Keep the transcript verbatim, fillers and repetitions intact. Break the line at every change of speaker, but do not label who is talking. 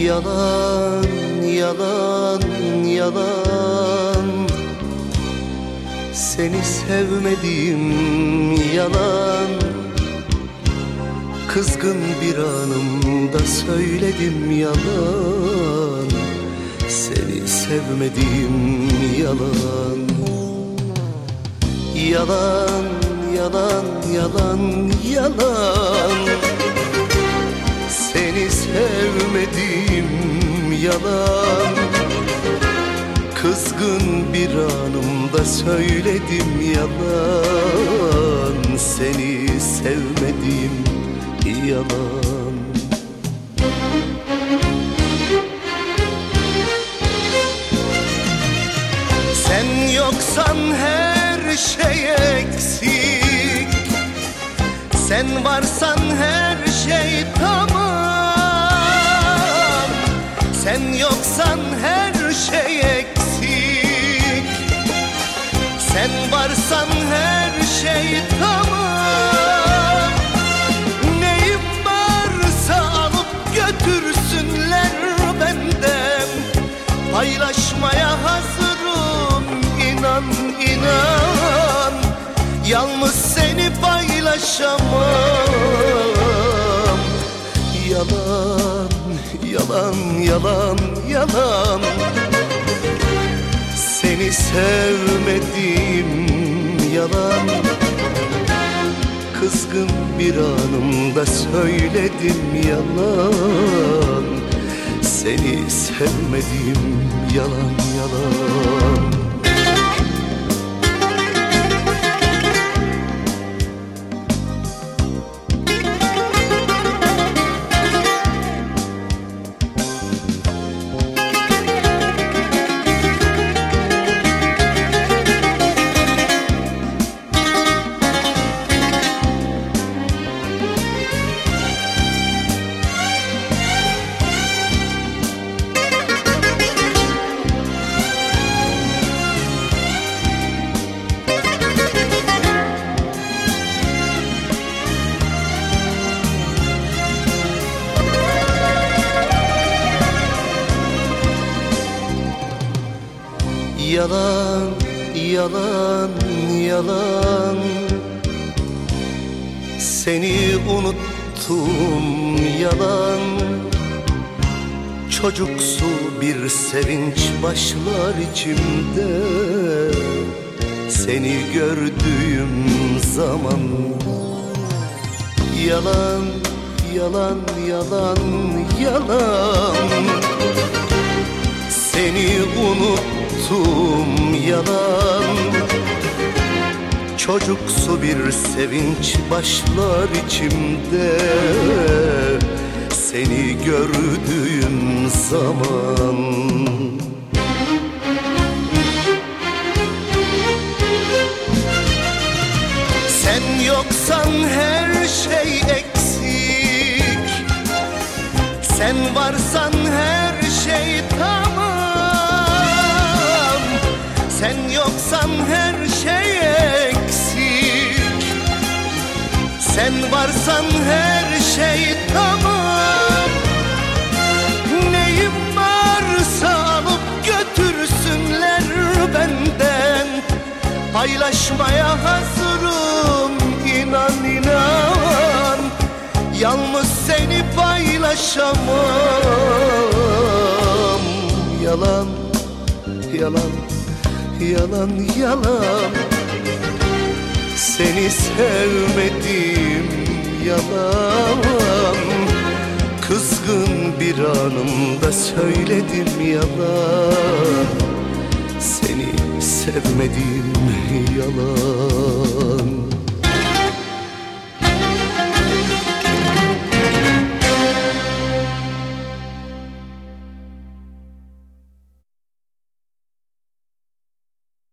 Yalan, yalan, yalan. Seni sevmedim, yalan. Kızgın bir anımda söyledim, yalan. Seni sevmedim, yalan. Yalan, yalan, yalan, yalan. Seni sevmedim, yalan. Kızgın bir anımda söyledim, yalan. Seni sevmedim, yalan. Sen yoksan her şey eksik, sen varsan her şey tamam. Sen yoksan her şey eksik, sen varsan her şey tamam. Neyim varsa alıp götürsünler benden, paylaşmaya hazırım, inan inan. Yalnız seni paylaşamam. Yalan, yalan, yalan, yalan. Seni sevmedim, yalan. Kızgın bir anımda söyledim, yalan. Seni sevmedim, yalan, yalan. Yalan, yalan, yalan. Seni unuttum, yalan. Çocuksu bir sevinç başlar içimde, seni gördüğüm zaman. Yalan, yalan, yalan, yalan. Seni unuttum, yalan. Çocuksu bir sevinç başlar içimde, seni gördüğüm zaman. Sen yoksan her şey eksik, sen varsan her şey tamam. Sen yoksan her şey eksik, sen varsan her şey tamam. Neyim varsa alıp götürsünler benden, paylaşmaya hazırım, inan inan. Yalnız seni paylaşamam. Yalan, yalan, yalan, yalan. Seni sevmedim, yalan. Kızgın bir anımda söyledim, yalan. Seni sevmedim, yalan.